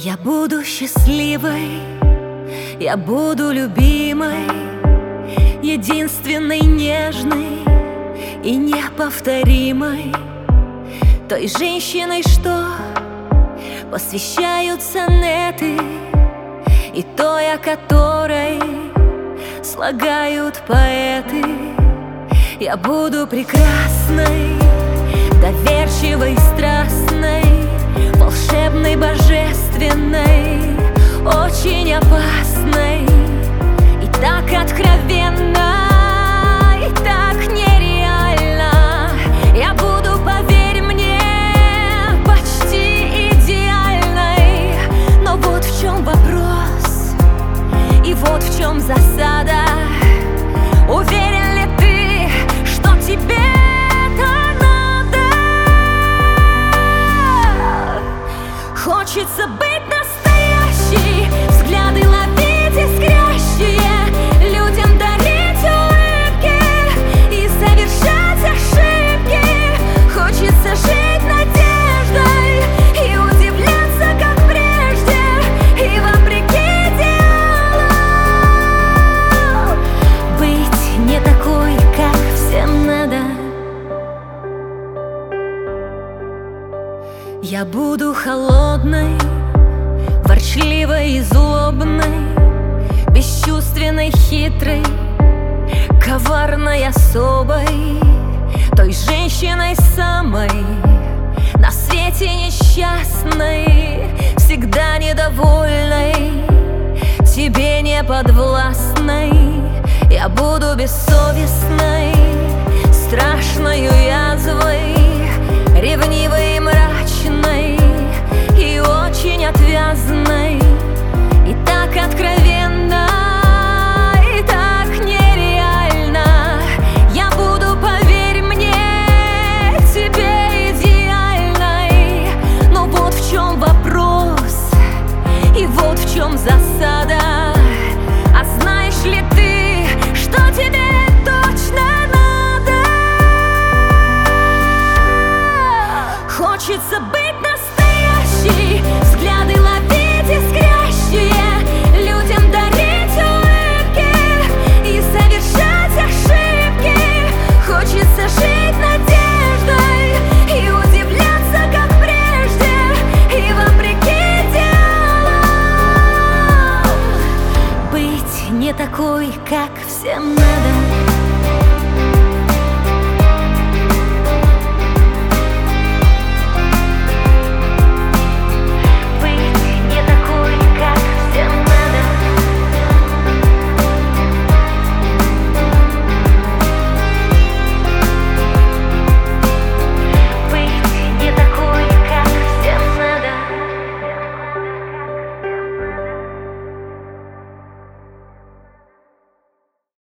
Я буду счастливой, я буду любимой, единственной, нежной и неповторимой, той женщиной, что посвящают сонеты, и той, о которой слагают поэты. Я буду прекрасной, доверчивой, страстной, волшебной, божественной, очень опасной, и так откровенно, и так нереально. Я буду, поверь мне, почти идеальной. Но вот в чем вопрос, и вот в чем засада. Уверен ли ты, что тебе хочется быть настоящей, взгляды ловить искрящие, людям дарить улыбки и совершать ошибки. Хочется жить надеждой и удивляться, как прежде, и вопреки идеалам быть не такой, как всем надо. Я буду холодной, ворчливой и злобной, бесчувственной, хитрой, коварной, особой, той женщиной самой на свете несчастной, всегда недовольной, тебе не подвластной. Я буду бессовестной, страшною язвой, ревнивой и мрачной, и очень отвязной, и так откровенно, и так нереально. Я буду, поверь мне, тебе идеальной. Но вот в чем вопрос, и вот в чем засада. А знаешь ли ты, что тебе точно надо? Хочется быть настоящей, взгляды ловить искрящие, людям дарить улыбки и совершать ошибки. Хочется жить надеждой и удивляться, как прежде, и вопреки идеалам быть не такой, как всем надо.